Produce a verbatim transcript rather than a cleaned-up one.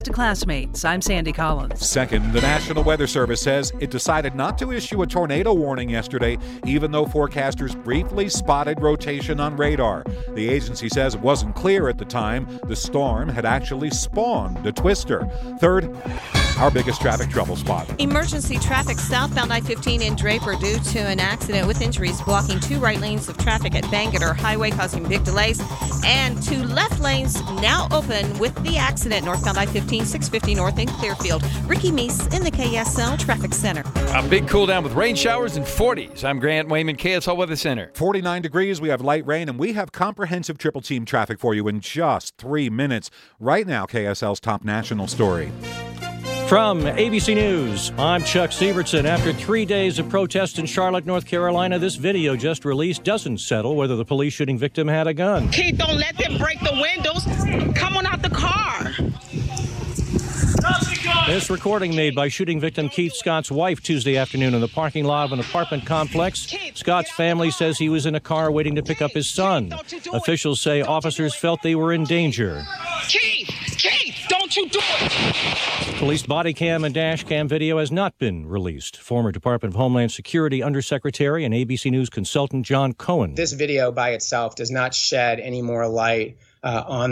To classmates, I'm Sandy Collins. Second, the National Weather Service says it decided not to issue a tornado warning yesterday, even though forecasters briefly spotted rotation on radar. The agency says it wasn't clear at the time the storm had actually spawned a twister. Third, our biggest traffic trouble spot. Emergency traffic southbound I fifteen in Draper due to an accident with injuries blocking two right lanes of traffic at Bangerter Highway, causing big delays. And two left lanes now open with the accident northbound I fifteen, six fifty north in Clearfield. Ricky Meese in the K S L Traffic Center. A big cool down with rain showers and forties. I'm Grant Wayman, K S L Weather Center. forty-nine degrees, we have light rain, and we have comprehensive triple team traffic for you in just three minutes. Right now, K S L's top national story. From A B C News, I'm Chuck Sievertson. After three days of protest in Charlotte, North Carolina, this video just released doesn't settle whether the police shooting victim had a gun. Keith, don't let them break the windows. Come on out the car. This recording made by shooting victim Keith Scott's wife Tuesday afternoon in the parking lot of an apartment complex. Scott's family says he was in a car waiting to pick up his son. Officials say officers felt they were in danger. Keith, Keith, don't you do it. Police body cam and dash cam video has not been released. Former Department of Homeland Security Undersecretary and A B C News consultant John Cohen. This video by itself does not shed any more light uh, on